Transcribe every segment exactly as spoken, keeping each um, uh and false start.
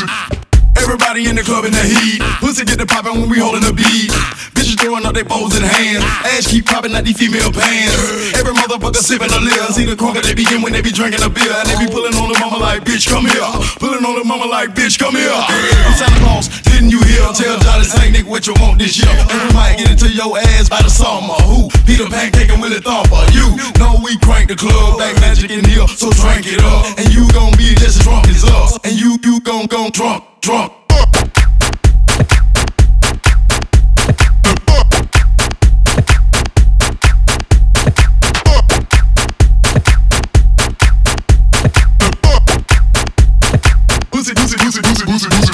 Everybody in the club in the heat. Pussy get the poppin' when we holdin' the beat. Bitches throwing up they bowls in hands. Ass keep poppin' out these female pants. Every motherfucker sippin' a liquor. See the crunk that they be in when they be drinking a beer. And they be pullin' on the mama like, bitch, come here. Pullin' on the mama like, bitch, come here. I'm Santa Claus, didn't you hear? Tell Johnny Saint nigga what you want this year. And we might get into your ass by the summer. Who? Peter Pancake and Willie Thumper. You know we crank the club. Black magic in here, so drink it up. And you gon' be just as drunk as us. And you, you gon' gon' drunk, drunk. Pussy, pussy, pussy, pussy, pussy, pussy.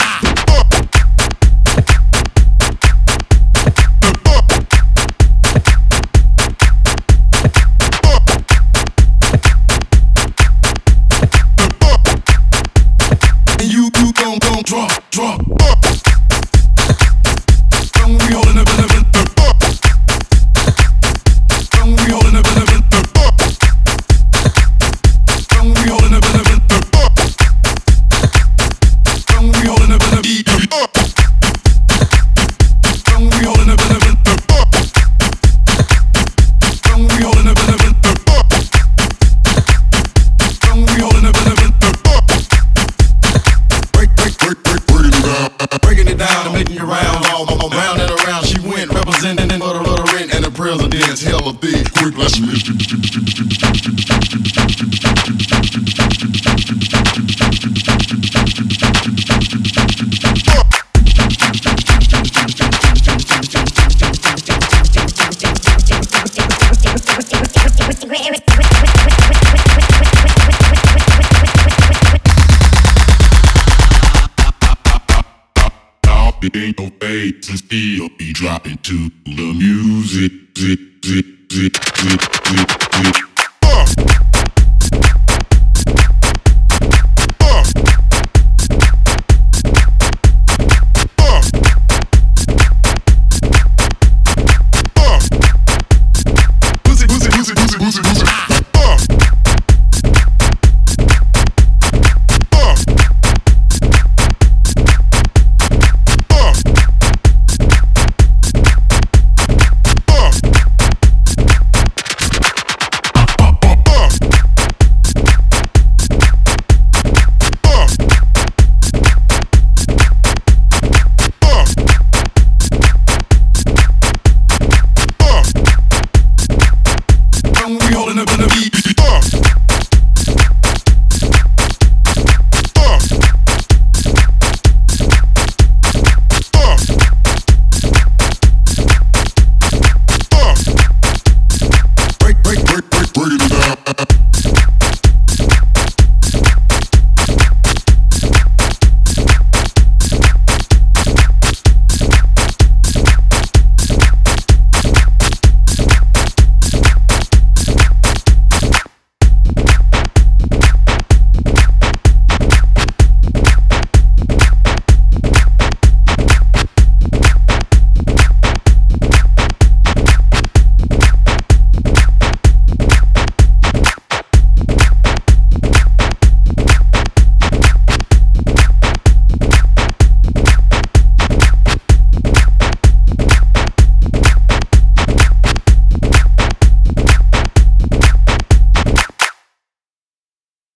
And you, you gon' gon' drunk, drunk. And we holdin' up in the and we holdin' up in the and we holdin' up in the and we holdin' up in the beat. And we holdin' up in the and we holdin' up in the and we holdin' up in the break, break, break, break, breaking it down, breaking it down and making it round, all, all round and around. She went representing for the, for the rent and the president's hell of big. Quick lesson. It ain't no fake and still be dropping to the music. Zip, zip, zip, zip, zip, zip.